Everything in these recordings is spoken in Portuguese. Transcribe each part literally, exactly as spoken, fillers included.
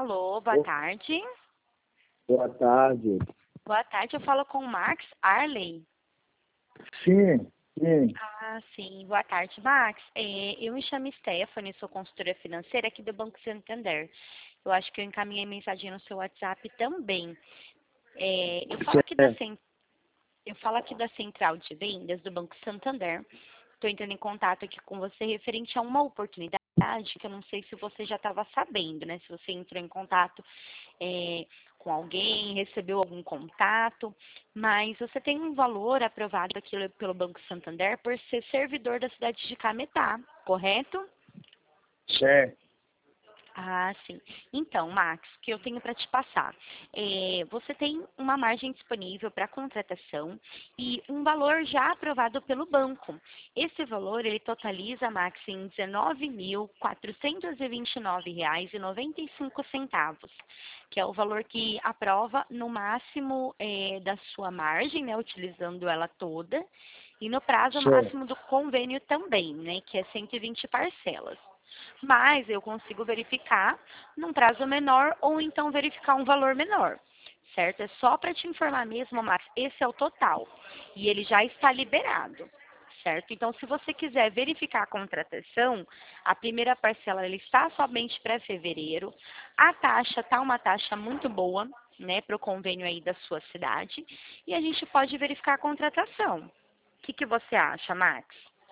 Alô, boa Ô, tarde. boa tarde. Boa tarde, eu falo com o Max Arley. Sim, sim, Ah, sim. Boa tarde, Max. É, eu me chamo Stephanie, sou consultora financeira aqui do Banco Santander. Eu acho que eu encaminhei mensagem no seu WhatsApp também. É, eu falo aqui da certo. cen- eu falo aqui da Central de Vendas do Banco Santander. Estou entrando em contato aqui com você referente a uma oportunidade que eu não sei se você já estava sabendo, né? Se você entrou em contato é, com alguém, recebeu algum contato, mas você tem um valor aprovado aqui pelo Banco Santander por ser servidor da cidade de Cametá, correto? Certo. Ah, sim. Então, Max, o que eu tenho para te passar? É, você tem uma margem disponível para contratação e um valor já aprovado pelo banco. Esse valor, ele totaliza, Max, em dezenove mil quatrocentos e vinte e nove reais e noventa e cinco centavos, que é o valor que aprova no máximo é, da sua margem, né, utilizando ela toda, e no prazo Certo. máximo do convênio também, né, que é cento e vinte parcelas. Mas eu consigo verificar num prazo menor ou então verificar um valor menor, certo? É só para te informar mesmo, Max, esse é o total e ele já está liberado, certo? Então, se você quiser verificar a contratação, a primeira parcela ela está somente para fevereiro, a taxa está uma taxa muito boa, né, para o convênio aí da sua cidade e a gente pode verificar a contratação. O que, que você acha, Max?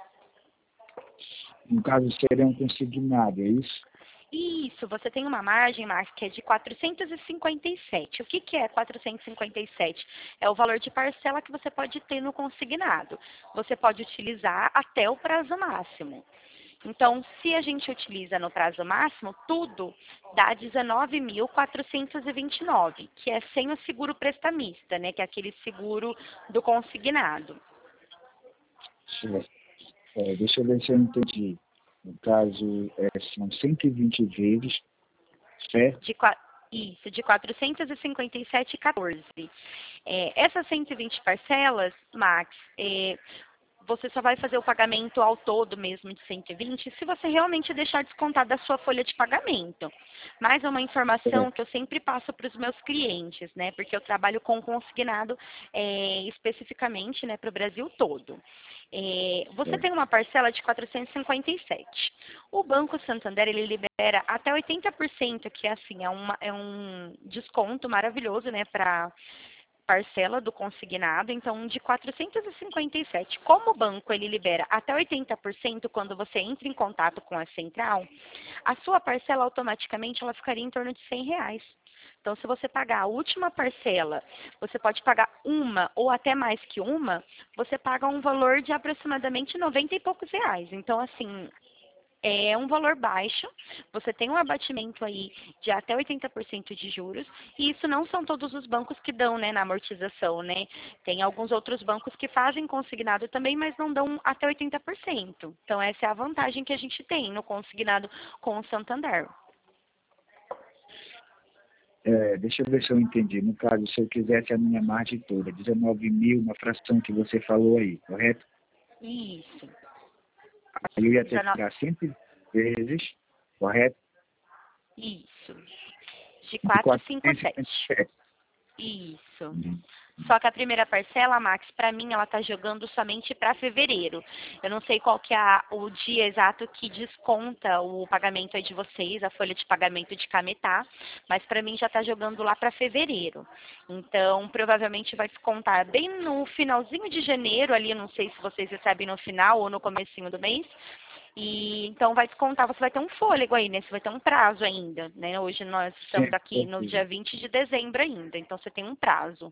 No caso, seria um consignado, é isso? Isso, você tem uma margem, Marcos, que é de quatrocentos e cinquenta e sete. O que, que é quatrocentos e cinquenta e sete? É o valor de parcela que você pode ter no consignado. Você pode utilizar até o prazo máximo. Então, se a gente utiliza no prazo máximo, tudo dá dezenove mil quatrocentos e vinte e nove, que é sem o seguro prestamista, né? Que é aquele seguro do consignado. Certo. É, deixa eu ver se eu entendi. No caso, é, são cento e vinte vezes, certo? De, qua- isso, de quatrocentos e cinquenta e sete e quatorze. É, essas cento e vinte parcelas, Max, é, você só vai fazer o pagamento ao todo mesmo de cento e vinte se você realmente deixar descontar da sua folha de pagamento. Mas é uma informação Certo. que eu sempre passo para os meus clientes, né? Porque eu trabalho com consignado é, especificamente né, para o Brasil todo. É, você Certo. tem uma parcela de quatrocentos e cinquenta e sete. O Banco Santander, ele libera até oitenta por cento, que é assim, é, uma, é um desconto maravilhoso, né, para parcela do consignado, então de quatrocentos e cinquenta e sete. Como o banco ele libera até oitenta por cento quando você entra em contato com a central, a sua parcela automaticamente ela ficaria em torno de cem reais. Então, se você pagar a última parcela, você pode pagar uma ou até mais que uma, você paga um valor de aproximadamente noventa e poucos reais. Então, assim, é um valor baixo, você tem um abatimento aí de até oitenta por cento de juros, e isso não são todos os bancos que dão, né, na amortização, né? Tem alguns outros bancos que fazem consignado também, mas não dão até oitenta por cento. Então, essa é a vantagem que a gente tem no consignado com o Santander. É, deixa eu ver se eu entendi. No caso, se eu quisesse a minha margem toda, dezenove mil, uma fração que você falou aí, correto? Isso. Aí eu ia ter que dezenove. pagar cento vezes, correto? Isso. De De quatrocentos e cinquenta e sete. quatrocentos e cinquenta e sete. Isso. Uhum. Só que a primeira parcela, Max, para mim, ela tá jogando somente para fevereiro. Eu não sei qual que é a- o dia exato que desconta o pagamento aí de vocês, a folha de pagamento de Cametá, mas para mim já tá jogando lá para fevereiro. Então, provavelmente vai descontar bem no finalzinho de janeiro, ali, eu não sei se vocês recebem no final ou no comecinho do mês. E então vai descontar, você vai ter um fôlego aí, né? Você vai ter um prazo ainda, né? Hoje nós estamos Sim, aqui no dia vinte de dezembro ainda, então você tem um prazo.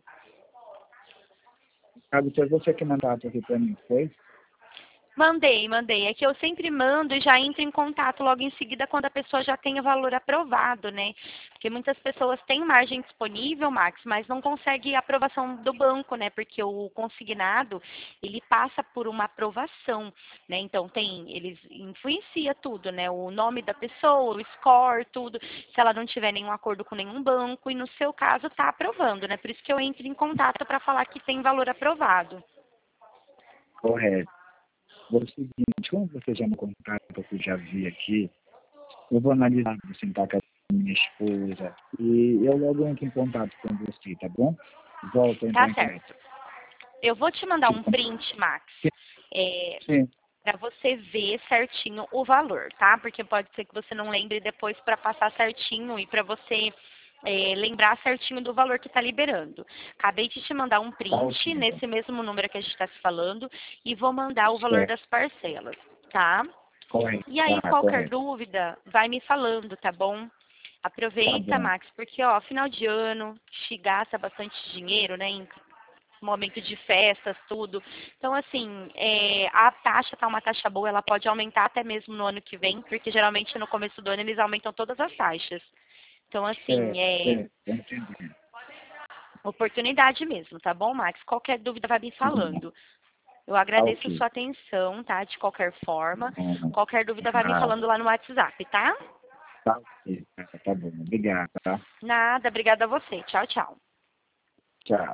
caso foi você que mandou aqui para mim, foi? Mandei, mandei. É que eu sempre mando e já entro em contato logo em seguida quando a pessoa já tem o valor aprovado, né? Porque muitas pessoas têm margem disponível, Max, mas não consegue a aprovação do banco, né? Porque o consignado, ele passa por uma aprovação, né? Então tem, eles influencia tudo, né? O nome da pessoa, o score, tudo. Se ela não tiver nenhum acordo com nenhum banco e no seu caso tá aprovando, né? Por isso que eu entro em contato para falar que tem valor aprovado. Correto. É o seguinte, como você já me contato, que eu já vi aqui, eu vou analisar, vou sentar com a minha esposa. E eu logo entro em contato com você, tá bom? Volto a entrar Tá em certo. contato. Eu vou te mandar um print, Max, é, Sim. para você ver certinho o valor, tá? Porque pode ser que você não lembre depois para passar certinho e para você é, lembrar certinho do valor que está liberando. Acabei de te mandar um Tá print ótimo, então. nesse mesmo número que a gente está se falando e vou mandar o valor Certo. das parcelas, tá? Correto. E aí, Tá, qualquer correto. dúvida, vai me falando, tá bom? Tá Aproveita, bom. Max, porque, ó, final de ano, se gasta bastante dinheiro, né, em momento de festas, tudo. Então, assim, é, a taxa tá uma taxa boa, ela pode aumentar até mesmo no ano que vem, porque geralmente no começo do ano eles aumentam todas as taxas. Então, assim, Certo, é certo. Entendi. oportunidade mesmo, tá bom, Max? Qualquer dúvida vai me Tá bom. falando. Eu Tá agradeço ok. sua atenção, tá? De qualquer forma. Bom, Qualquer dúvida vai me ah, falando lá no WhatsApp, tá? tá ok. Tá, tá bom. Obrigado, tá? Nada, obrigada a você. Tchau, tchau. Tchau.